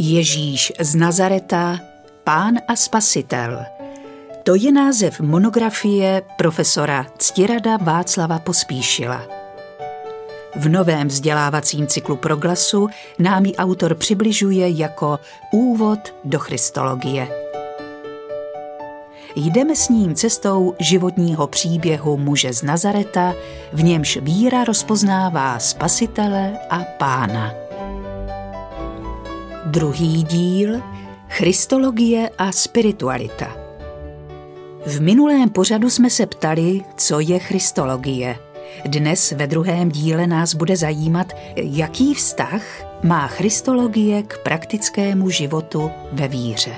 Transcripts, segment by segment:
Ježíš z Nazareta, Pán a Spasitel. To je název monografie profesora Ctirada Václava Pospíšila. V novém vzdělávacím cyklu Proglasu nám ji autor přibližuje jako úvod do christologie. Jdeme s ním cestou životního příběhu muže z Nazareta, v němž víra rozpoznává Spasitele a Pána. Druhý díl – Christologie a spiritualita. V minulém pořadu jsme se ptali, co je christologie. Dnes ve druhém díle nás bude zajímat, jaký vztah má christologie k praktickému životu ve víře.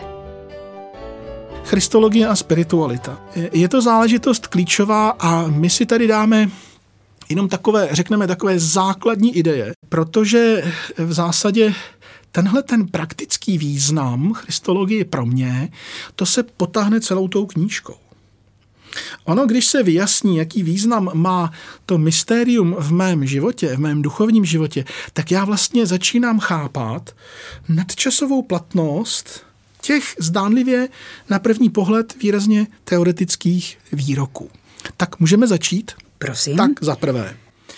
Christologie a spiritualita. Je to záležitost klíčová a my si tady dáme jenom takové základní ideje, protože v zásadě tenhle ten praktický význam christologie pro mě, to se potáhne celou tou knížkou. Ono, když se vyjasní, jaký význam má to mystérium v mém životě, v mém duchovním životě, tak já vlastně začínám chápat nadčasovou platnost těch zdánlivě na první pohled výrazně teoretických výroků. Tak můžeme začít? Prosím. Tak za prvé.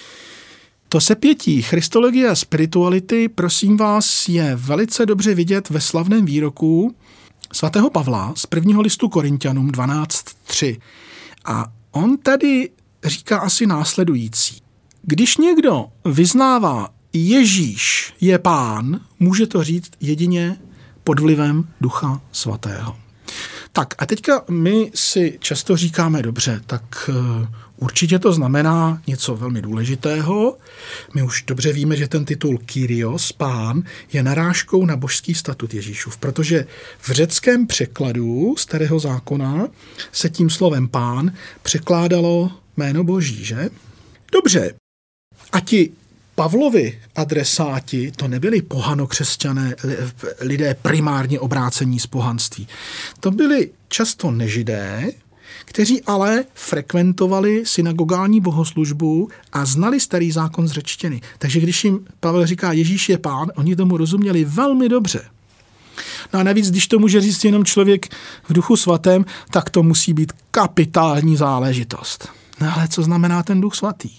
To sepětí christologie a spirituality, prosím vás, je velice dobře vidět ve slavném výroku svatého Pavla z prvního listu Korinťanům 12.3. A on tady říká asi následující. Když někdo vyznává Ježíš je Pán, může to říct jedině pod vlivem Ducha Svatého. Tak a teďka my si často říkáme dobře, tak určitě to znamená něco velmi důležitého. My už dobře víme, že ten titul Kyrios, Pán, je narážkou na božský statut Ježíšův, protože v řeckém překladu Starého zákona se tím slovem Pán překládalo jméno Boží, že? Dobře, a ti Pavlovi adresáti, to nebyli pohanokřesťané, lidé primárně obrácení z pohanství. To byli často nežidé, kteří ale frekventovali synagogální bohoslužbu a znali starý zákon z řečtiny. Takže když jim Pavel říká Ježíš je Pán, oni tomu rozuměli velmi dobře. No a navíc, když to může říct jenom člověk v Duchu Svatém, tak to musí být kapitální záležitost. No ale co znamená ten Duch Svatý?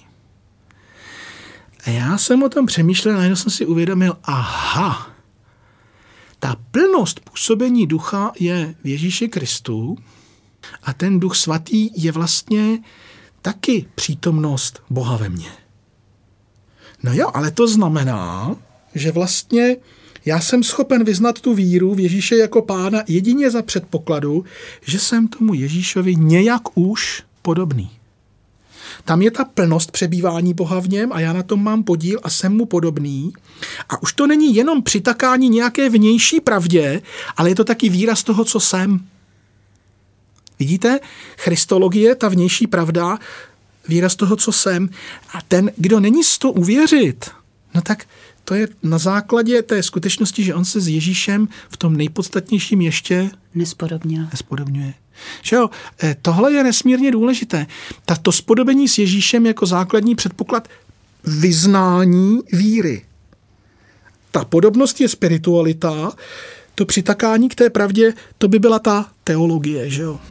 A já jsem o tom přemýšlel a najednou jsem si uvědomil, aha, ta plnost působení ducha je v Ježíši Kristu a ten Duch Svatý je vlastně taky přítomnost Boha ve mně. No jo, ale to znamená, že vlastně já jsem schopen vyznat tu víru v Ježíše jako Pána jedině za předpokladu, že jsem tomu Ježíšovi nějak už podobný. Tam je ta plnost přebývání Boha v něm a já na tom mám podíl a jsem mu podobný. A už to není jenom přitakání nějaké vnější pravdě, ale je to taky výraz toho, co jsem. Vidíte? Christologie, ta vnější pravda, výraz toho, co jsem. A ten, kdo není z toho uvěřit, no tak to je na základě té skutečnosti, že on se s Ježíšem v tom nejpodstatnějším ještě nespodobňuje. Že jo, tohle je nesmírně důležité. To spodobení s Ježíšem jako základní předpoklad vyznání víry. Ta podobnost je spiritualita, to přitakání k té pravdě, to by byla ta teologie, že jo.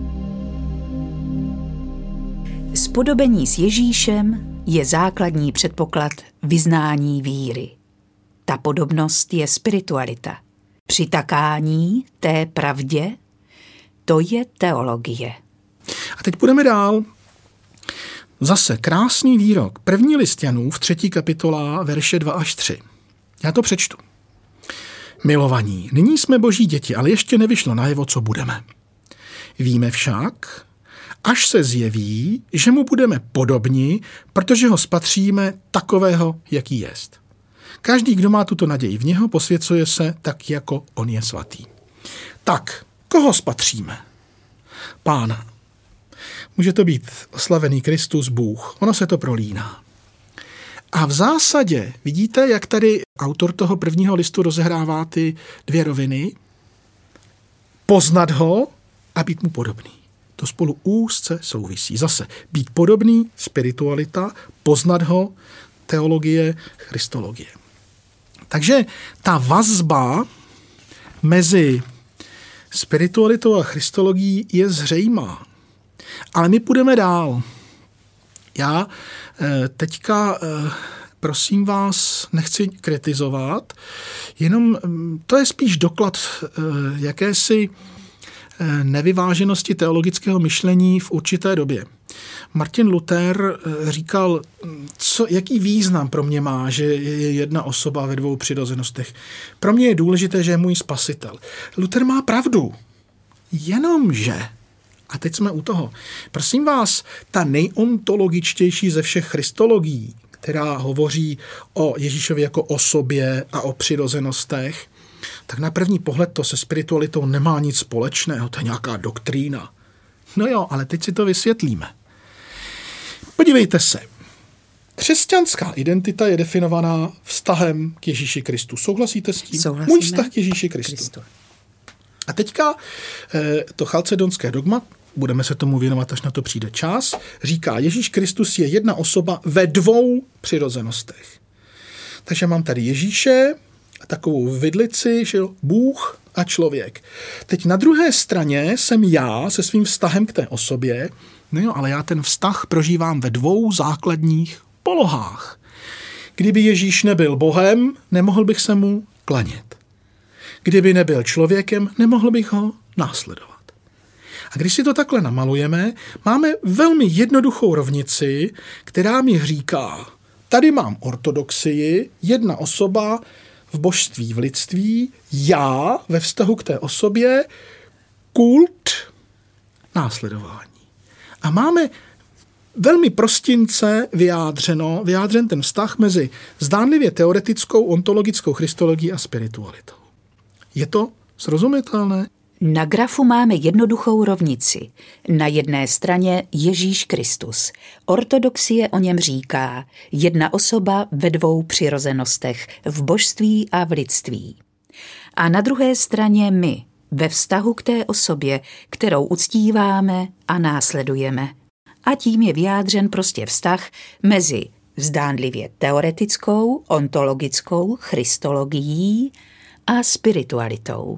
Spodobení s Ježíšem je základní předpoklad vyznání víry. Ta podobnost je spiritualita. Přitakání té pravdě, to je teologie. A teď půjdeme dál. Zase krásný výrok. První list Janův, 3. kapitola, verše 2 až 3. Já to přečtu. Milovaní, nyní jsme Boží děti, ale ještě nevyšlo najevo, co budeme. Víme však, až se zjeví, že mu budeme podobni, protože ho spatříme takového, jaký jest. Každý, kdo má tuto naději v něho, posvěcuje se tak, jako on je svatý. Tak, koho spatříme? Pána. Může to být oslavený Kristus, Bůh. Ono se to prolíná. A v zásadě vidíte, jak tady autor toho prvního listu rozehrává ty dvě roviny. Poznat ho a být mu podobný. To spolu úzce souvisí. Zase být podobný, spiritualita, poznat ho, teologie, christologie. Takže ta vazba mezi spiritualitou a christologií je zřejmá. Ale my půjdeme dál. Já teďka, prosím vás, nechci kritizovat, jenom to je spíš doklad jakési nevyváženosti teologického myšlení v určité době. Martin Luther říkal, jaký význam pro mě má, že je jedna osoba ve dvou přirozenostech. Pro mě je důležité, že je můj spasitel. Luther má pravdu, jenomže, a teď jsme u toho, prosím vás, ta nejontologičtější ze všech christologií, která hovoří o Ježíšovi jako osobě a o přirozenostech, tak na první pohled to se spiritualitou nemá nic společného, to je nějaká doktrína. No jo, ale teď si to vysvětlíme. Podívejte se. Křesťanská identita je definovaná vztahem k Ježíši Kristu. Souhlasíte s tím? Souhlasíme. Můj vztah k Ježíši Kristu. A teďka to chalcedonské dogma, budeme se tomu věnovat, až na to přijde čas, říká, Ježíš Kristus je jedna osoba ve dvou přirozenostech. Takže mám tady Ježíše, takovou vidlici, že Bůh a člověk. Teď na druhé straně jsem já se svým vztahem k té osobě, no jo, ale já ten vztah prožívám ve dvou základních polohách. Kdyby Ježíš nebyl Bohem, nemohl bych se mu klanět. Kdyby nebyl člověkem, nemohl bych ho následovat. A když si to takhle namalujeme, máme velmi jednoduchou rovnici, která mi říká, tady mám ortodoxii, jedna osoba v božství, v lidství, já ve vztahu k té osobě, kult, následování. A máme velmi prostince vyjádřen ten vztah mezi zdánlivě teoretickou, ontologickou christologií a spiritualitou. Je to srozumitelné? Na grafu máme jednoduchou rovnici. Na jedné straně Ježíš Kristus. Ortodoxie o něm říká jedna osoba ve dvou přirozenostech, v božství a v lidství. A na druhé straně my, ve vztahu k té osobě, kterou uctíváme a následujeme. A tím je vyjádřen prostě vztah mezi zdánlivě teoretickou, ontologickou christologií a spiritualitou.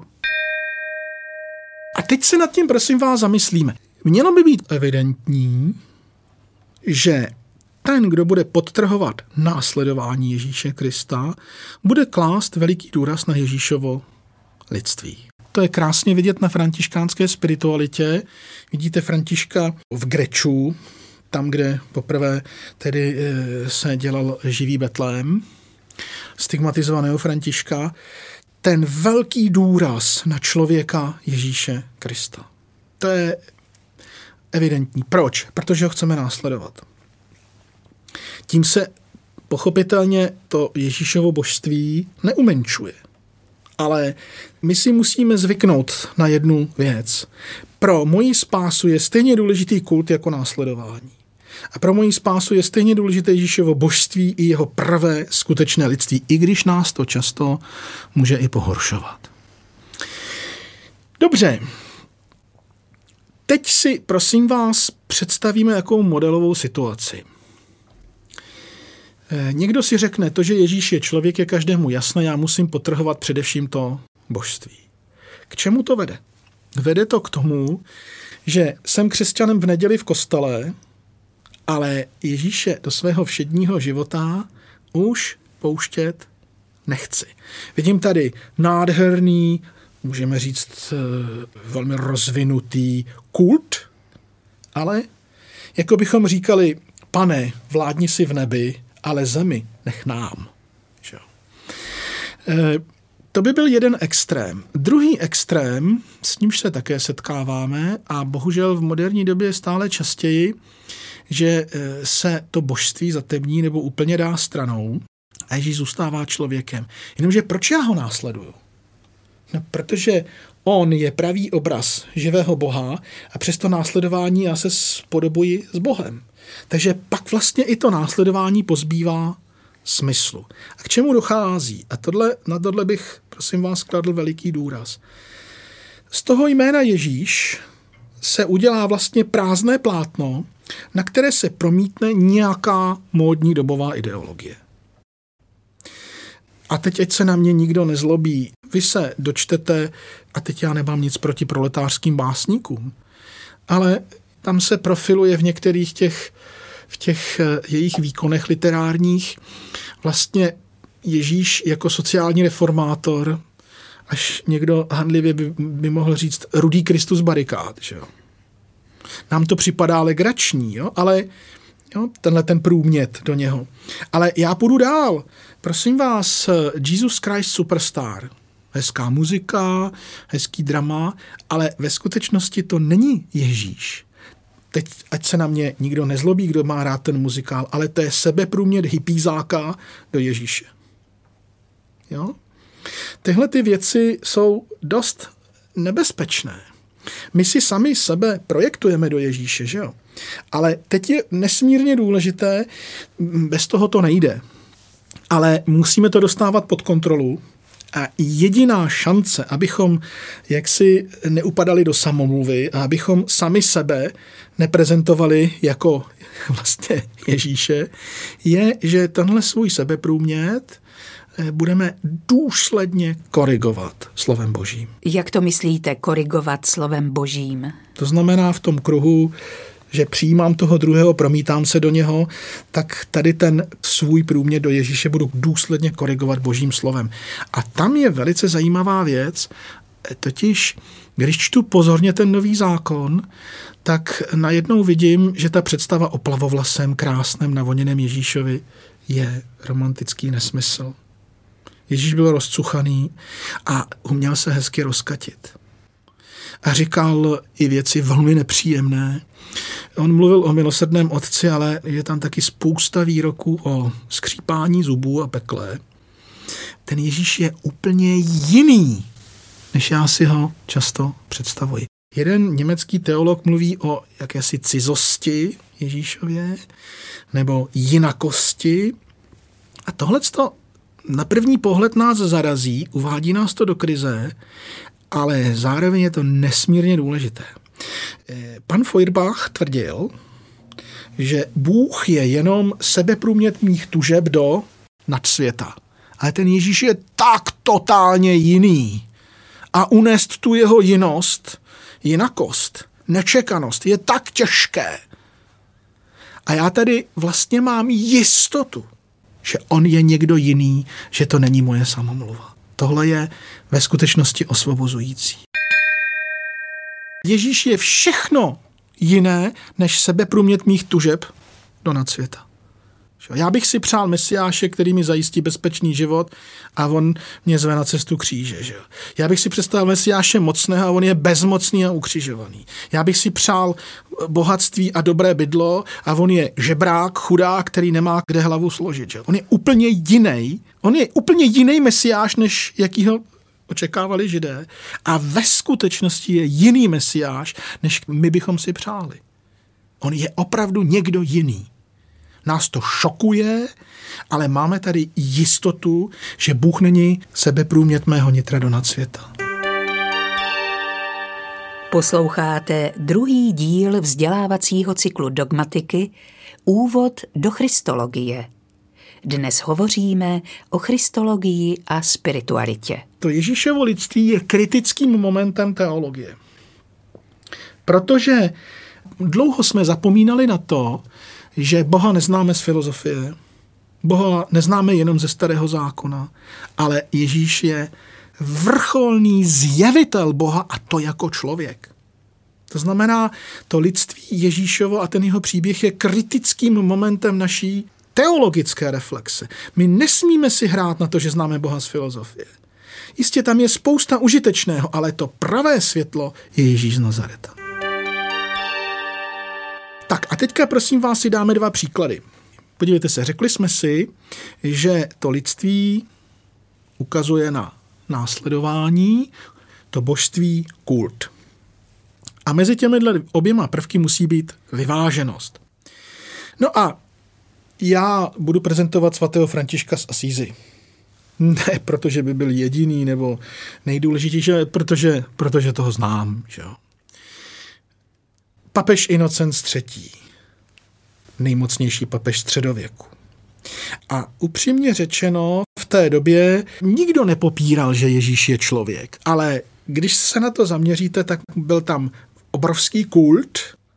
A teď se nad tím, prosím vás, zamyslíme. Mělo by být evidentní, že ten, kdo bude podtrhovat následování Ježíše Krista, bude klást veliký důraz na Ježíšovo lidství. To je krásně vidět na františkánské spiritualitě. Vidíte Františka v Greču, tam, kde poprvé tedy se dělal živý Betlém, stigmatizovaného Františka, ten velký důraz na člověka Ježíše Krista. To je evidentní. Proč? Protože ho chceme následovat. Tím se pochopitelně to Ježíšovo božství neumenčuje. Ale my si musíme zvyknout na jednu věc. Pro moji spásu je stejně důležitý kult jako následování. A pro moji spásu je stejně důležité Ježíšovo božství i jeho pravé skutečné lidství, i když nás to často může i pohoršovat. Dobře. Teď si, prosím vás, představíme jakou modelovou situaci. Někdo si řekne, to, že Ježíš je člověk, je každému jasné, já musím podtrhovat především to božství. K čemu to vede? Vede to k tomu, že jsem křesťanem v neděli v kostele, ale Ježíše do svého všedního života už pouštět nechci. Vidím tady nádherný, můžeme říct velmi rozvinutý kult, ale jako bychom říkali, Pane, vládni si v nebi, ale zemi nech nám. To by byl jeden extrém. Druhý extrém, s nímž se také setkáváme a bohužel v moderní době stále častěji, že se to božství zatemní nebo úplně dá stranou a Ježíš zůstává člověkem. Jenomže proč já ho následuju? No, protože on je pravý obraz živého Boha a přes to následování já se spodobuji s Bohem. Takže pak vlastně i to následování pozbývá smyslu. A k čemu dochází? A na tohle bych, prosím vás, kladl veliký důraz. Z toho jména Ježíš se udělá vlastně prázdné plátno, na které se promítne nějaká módní dobová ideologie. A teď, ať se na mě nikdo nezlobí, vy se dočtete, a teď já nemám nic proti proletářským básníkům, ale tam se profiluje v některých v těch jejich výkonech literárních vlastně Ježíš jako sociální reformátor, až někdo handlivě by mohl říct rudý Kristus barikád. Že jo? Nám to připadá legrační, jo? Ale jo, tenhle ten průmět do něho. Ale já půjdu dál. Prosím vás, Jesus Christ Superstar. Hezká muzika, hezký drama, ale ve skutečnosti to není Ježíš. Teď, ať se na mě nikdo nezlobí, kdo má rád ten muzikál, ale to je sebeprůměr hippízáka do Ježíše. Jo? Tyhle ty věci jsou dost nebezpečné. My si sami sebe projektujeme do Ježíše, že jo? Ale teď je nesmírně důležité, bez toho to nejde. Ale musíme to dostávat pod kontrolu a jediná šance, abychom jaksi neupadali do samomluvy a abychom sami sebe neprezentovali jako vlastně Ježíše, je, že tenhle svůj sebeprůmět budeme důsledně korigovat slovem Božím. Jak to myslíte, korigovat slovem Božím? To znamená v tom kruhu, že přijímám toho druhého, promítám se do něho, tak tady ten svůj průměr do Ježíše budu důsledně korigovat Božím slovem. A tam je velice zajímavá věc, totiž když čtu pozorně ten Nový zákon, tak najednou vidím, že ta představa o plavovlasém, krásném, navoněném Ježíšovi je romantický nesmysl. Ježíš byl rozcuchaný a uměl se hezky rozkatit. A říkal i věci velmi nepříjemné. On mluvil o milosrdném otci, ale je tam taky spousta výroků o skřípání zubů a pekle. Ten Ježíš je úplně jiný, než já si ho často představuji. Jeden německý teolog mluví o jakési cizosti Ježíšově nebo jinakosti. A tohleto na první pohled nás zarazí, uvádí nás to do krize, ale zároveň je to nesmírně důležité. Pan Feuerbach tvrdil, že Bůh je jenom sebeprůměr mých tužeb do nadsvěta. Ale ten Ježíš je tak totálně jiný. A unést tu jeho jinost, jinakost, nečekanost je tak těžké. A já tady vlastně mám jistotu, že on je někdo jiný, že to není moje samomluva. Tohle je ve skutečnosti osvobozující. Ježíš je všechno jiné, než sebeprůměr mých tužeb do nadsvěta. Já bych si přál Mesiáše, který mi zajistí bezpečný život a on mě zve na cestu kříže. Že? Já bych si představil Mesiáše mocného a on je bezmocný a ukřižovaný. Já bych si přál bohatství a dobré bydlo a on je žebrák, chudák, který nemá kde hlavu složit. Že? On je úplně jiný Mesiáš, než jakýho očekávali Židé. A ve skutečnosti je jiný Mesiáš, než my bychom si přáli. On je opravdu někdo jiný. Nás to šokuje, ale máme tady jistotu, že Bůh není sebeprůměr mého nitra do nadsvěta. Posloucháte druhý díl vzdělávacího cyklu dogmatiky Úvod do christologie. Dnes hovoříme o christologii a spiritualitě. To Ježíšovo lidství je kritickým momentem teologie. Protože dlouho jsme zapomínali na to, že Boha neznáme z filozofie, Boha neznáme jenom ze Starého zákona, ale Ježíš je vrcholný zjevitel Boha a to jako člověk. To znamená, to lidství Ježíšovo a ten jeho příběh je kritickým momentem naší teologické reflexe. My nesmíme si hrát na to, že známe Boha z filozofie. Jistě tam je spousta užitečného, ale to pravé světlo je Ježíš z Nazareta. Tak a teďka prosím vás si dáme 2 příklady. Podívejte se, řekli jsme si, že to lidství ukazuje na následování, to božství kult. A mezi těmi oběma prvky musí být vyváženost. No a já budu prezentovat svatého Františka z Asízy. Ne, protože by byl jediný nebo nejdůležitější, protože toho znám. Že jo. Papež Inocenc III. Nejmocnější papež středověku. A upřímně řečeno, v té době nikdo nepopíral, že Ježíš je člověk, ale když se na to zaměříte, tak byl tam obrovský kult,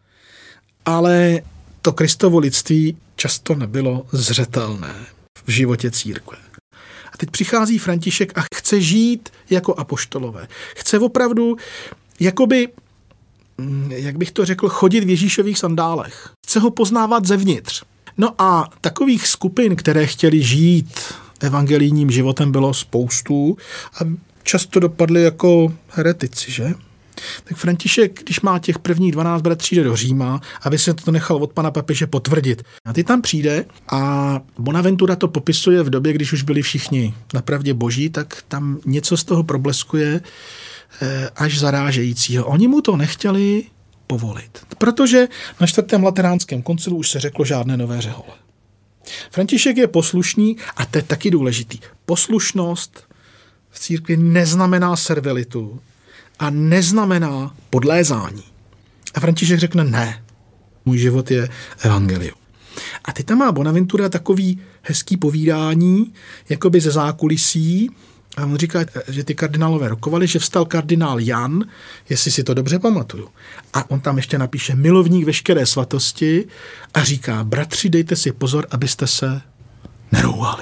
ale to Kristovo lidství často nebylo zřetelné v životě církve. A teď přichází František a chce žít jako apoštolové. Chce opravdu, jakoby, jak bych to řekl, chodit v Ježíšových sandálech. Chce ho poznávat zevnitř. No a takových skupin, které chtěli žít evangelijním životem, bylo spoustu a často dopadly jako heretici, že? Tak František, když má těch prvních 12 bratří, jde do Říma, aby se to nechal od pana papeže potvrdit. A ty tam přijde a Bonaventura to popisuje v době, když už byli všichni na pravdě boží, tak tam něco z toho probleskuje až zarážejícího. Oni mu to nechtěli povolit, protože na 4. lateránském koncilu už se řeklo žádné nové řehole. František je poslušný a to je taky důležitý. Poslušnost v církvi neznamená servilitu a neznamená podlézání. A František řekne ne, můj život je evangelium. A teď tam má Bonaventura takový hezký povídání, jakoby ze zákulisí. A on říká, že ty kardinálové rokovali, že vstal kardinál Jan, jestli si to dobře pamatuju. A on tam ještě napíše milovník veškeré svatosti a říká, bratři, dejte si pozor, abyste se nerouhali.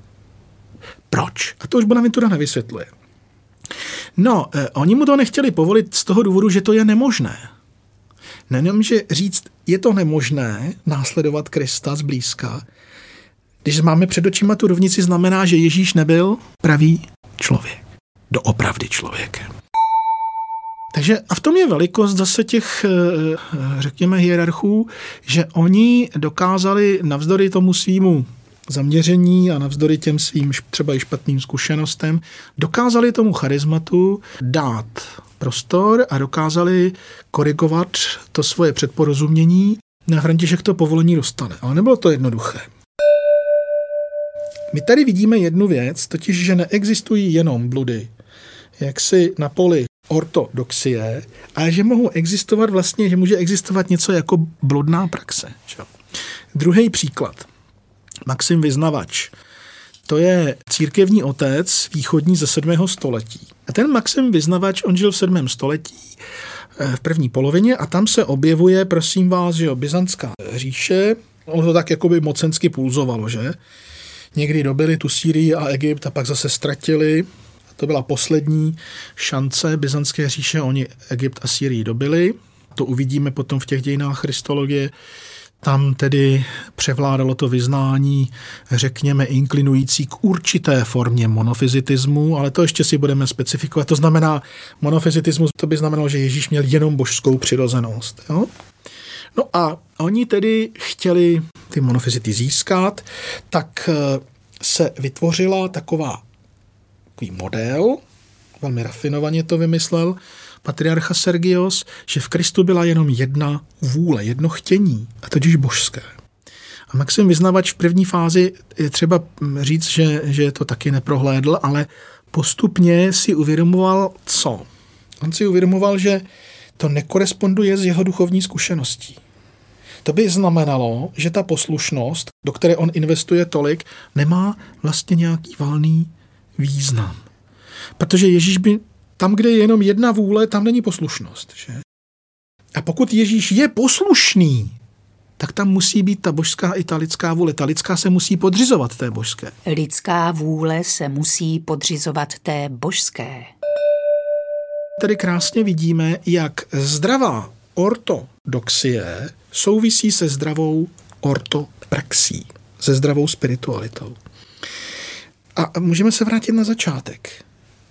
Proč? A to už Bonaventura nevysvětluje. No, oni mu to nechtěli povolit z toho důvodu, že to je nemožné. Nemůže říct, je to nemožné následovat Krista zblízka. Když máme před očima tu rovnici, znamená, že Ježíš nebyl pravý člověk. Doopravdy člověkem. Takže a v tom je velikost zase těch, řekněme, hierarchů, že oni dokázali navzdory tomu svýmu zaměření a navzdory těm svým třeba i špatným zkušenostem, dokázali tomu charizmatu dát prostor a dokázali korigovat to svoje předporozumění. Na František to povolení dostane, ale nebylo to jednoduché. My tady vidíme jednu věc, totiž, že neexistují jenom bludy, jaksi na poli ortodoxie, ale že mohou existovat vlastně, že může existovat něco jako bludná praxe. Druhý příklad. Maxim Vyznavač. To je církevní otec východní ze 7. století. A ten Maxim Vyznavač, on žil v 7. století v první polovině a tam se objevuje, prosím vás, že Byzantská říše. On to tak jakoby mocensky pulzovalo, že? Někdy dobili tu Sýrii a Egypt a pak zase ztratili. To byla poslední šance Byzantské říše, oni Egypt a Sýrii dobili. To uvidíme potom v těch dějinách christologie. Tam tedy převládalo to vyznání, řekněme, inklinující k určité formě monofyzitismu, ale to ještě si budeme specifikovat. To znamená, monofyzitismus, to by znamenalo, že Ježíš měl jenom božskou přirozenost. Jo? No a oni tedy chtěli ty monofyzity získat, tak se vytvořila takový model, velmi rafinovaně to vymyslel patriarcha Sergios, že v Kristu byla jenom jedna vůle, jedno chtění, a totiž božské. A Maxim Vyznavač v první fázi je třeba říct, že to taky neprohlédl, ale postupně si uvědomoval co? On si uvědomoval, že to nekoresponduje s jeho duchovní zkušeností. To by znamenalo, že ta poslušnost, do které on investuje tolik, nemá vlastně nějaký valný význam. Protože Ježíš by tam, kde je jenom jedna vůle, tam není poslušnost. Že? A pokud Ježíš je poslušný, tak tam musí být ta božská i ta lidská vůle. Ta lidská se musí podřizovat té božské. Lidská vůle se musí podřizovat té božské. Tady krásně vidíme, jak zdravá ortodoxie souvisí se zdravou ortopraxí, se zdravou spiritualitou. A můžeme se vrátit na začátek.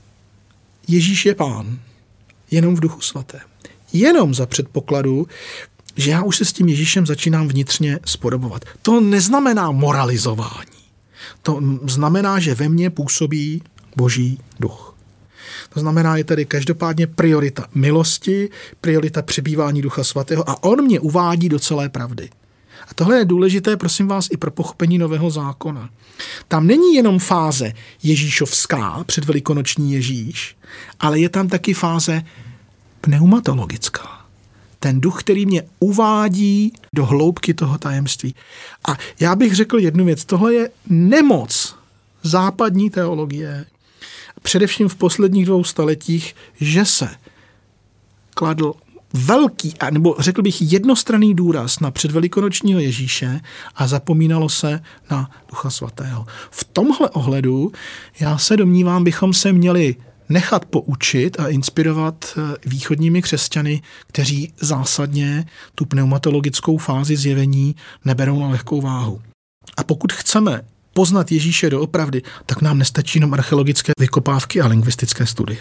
Ježíš je Pán, jenom v Duchu svatém. Jenom za předpokladu, že já už se s tím Ježíšem začínám vnitřně spodobovat. To neznamená moralizování. To znamená, že ve mně působí Boží duch. To znamená, je tady každopádně priorita milosti, priorita přebývání Ducha svatého a on mě uvádí do celé pravdy. A tohle je důležité, prosím vás, i pro pochopení Nového zákona. Tam není jenom fáze ježíšovská, předvelikonoční Ježíš, ale je tam taky fáze pneumatologická. Ten duch, který mě uvádí do hloubky toho tajemství. A já bych řekl jednu věc, tohle je nemoc západní teologie, především v posledních 2 staletích, že se kladl velký, nebo řekl bych jednostranný důraz na předvelikonočního Ježíše a zapomínalo se na Ducha Svatého. V tomhle ohledu já se domnívám, bychom se měli nechat poučit a inspirovat východními křesťany, kteří zásadně tu pneumatologickou fázi zjevení neberou na lehkou váhu. A pokud chceme poznat Ježíše doopravdy, tak nám nestačí jenom archeologické vykopávky a lingvistické studie.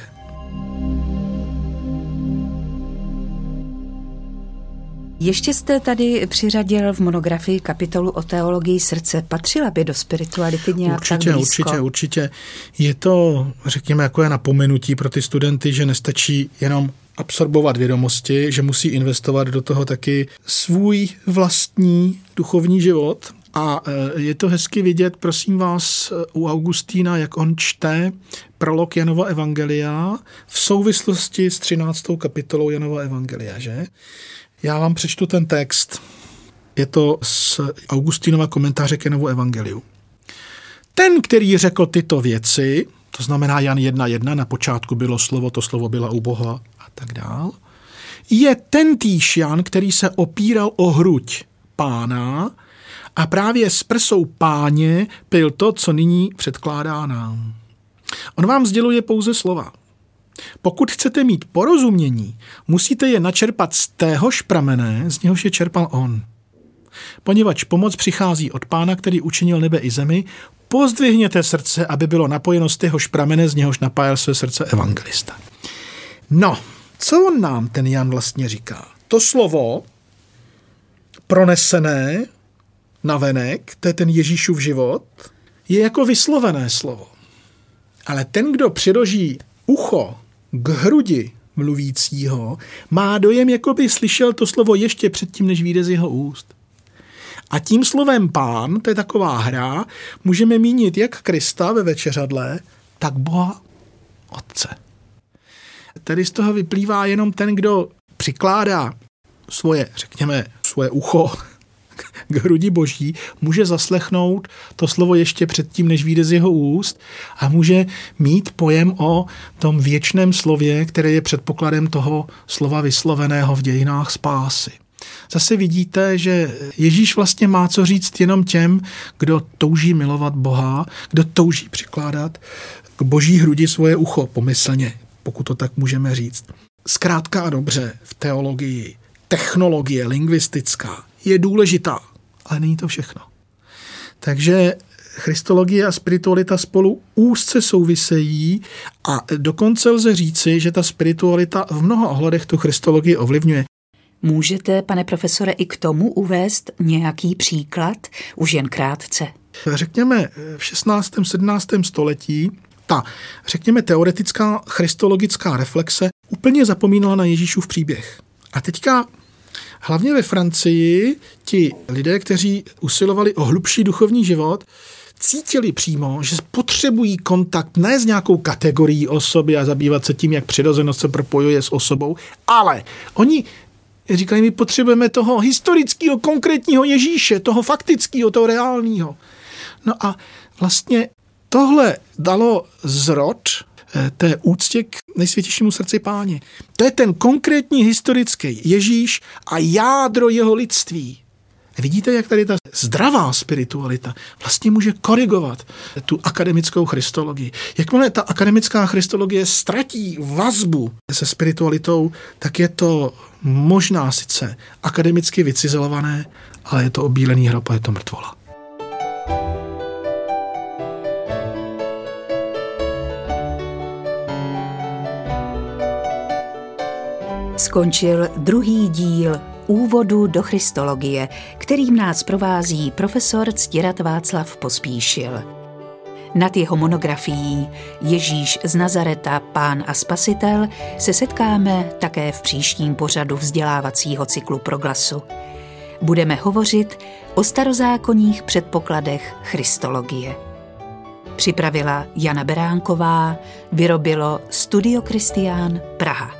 Ještě jste tady přiřadil v monografii kapitolu o teologii srdce. Patřila by do spirituality nějak tak blízko? Určitě. Je to, řekněme, jako je napomenutí pro ty studenty, že nestačí jenom absorbovat vědomosti, že musí investovat do toho taky svůj vlastní duchovní život. A je to hezky vidět, prosím vás, u Augustína, jak on čte prolog Janova evangelia v souvislosti s 13. kapitolou Janova evangelia, že? Já vám přečtu ten text. Je to z Augustínova komentáře k Janovu evangeliu. Ten, který řekl tyto věci, to znamená Jan 1.1, na počátku bylo slovo, to slovo byla u Boha a tak dál, je tentýž Jan, který se opíral o hruď Pána a právě s prsou Páně pil to, co nyní předkládá nám. On vám sděluje pouze slova. Pokud chcete mít porozumění, musíte je načerpat z téhož pramene, z něhož je čerpal on. Poněvadž pomoc přichází od Pána, který učinil nebe i zemi, pozdvihněte srdce, aby bylo napojeno z téhož pramene, z něhož napájel své srdce evangelista. No, co on nám ten Jan vlastně říká? To slovo pronesené navenek, to je ten Ježíšův život, je jako vyslovené slovo. Ale ten, kdo přiloží ucho k hrudi mluvícího, má dojem, jako by slyšel to slovo ještě předtím, než vyjde z jeho úst. A tím slovem Pán, to je taková hra, můžeme mínit jak Krista ve večeřadle, tak Boha Otce. Tady z toho vyplývá jenom ten, kdo přikládá svoje ucho k hrudi Boží, může zaslechnout to slovo ještě předtím, než vyjde z jeho úst a může mít pojem o tom věčném slově, které je předpokladem toho slova vysloveného v dějinách spásy. Zase vidíte, že Ježíš vlastně má co říct jenom těm, kdo touží milovat Boha, kdo touží přikládat k Boží hrudi svoje ucho pomyslně, pokud to tak můžeme říct. Zkrátka a dobře v teologii technologie lingvistická je důležitá, ale není to všechno. Takže christologie a spiritualita spolu úzce souvisejí a dokonce lze říci, že ta spiritualita v mnoha ohledech tu christologii ovlivňuje. Můžete, pane profesore, i k tomu uvést nějaký příklad, už jen krátce? Řekněme, v 16. 17. století ta, řekněme, teoretická christologická reflexe úplně zapomínala na Ježíšův příběh. A teďka hlavně ve Francii ti lidé, kteří usilovali o hlubší duchovní život, cítili přímo, že potřebují kontakt ne s nějakou kategorií osoby a zabývat se tím, jak přirozenost se propojuje s osobou, ale oni říkají, my potřebujeme toho historického, konkrétního Ježíše, toho faktického, toho reálního. No a vlastně tohle dalo zrod té úctě k nejsvětějšímu srdci Páně. To je ten konkrétní historický Ježíš a jádro jeho lidství. Vidíte, jak tady ta zdravá spiritualita vlastně může korigovat tu akademickou christologii. Jakmile ta akademická christologie ztratí vazbu se spiritualitou, tak je to možná sice akademicky vycizelované, ale je to obílený hrob a je to mrtvola. Skončil druhý díl Úvodu do christologie, kterým nás provází profesor Ctirad Václav Pospíšil. Nad jeho monografií Ježíš z Nazareta, Pán a Spasitel se setkáme také v příštím pořadu vzdělávacího cyklu Proglasu. Budeme hovořit o starozákonních předpokladech christologie. Připravila Jana Beránková, vyrobilo Studio Kristián, Praha.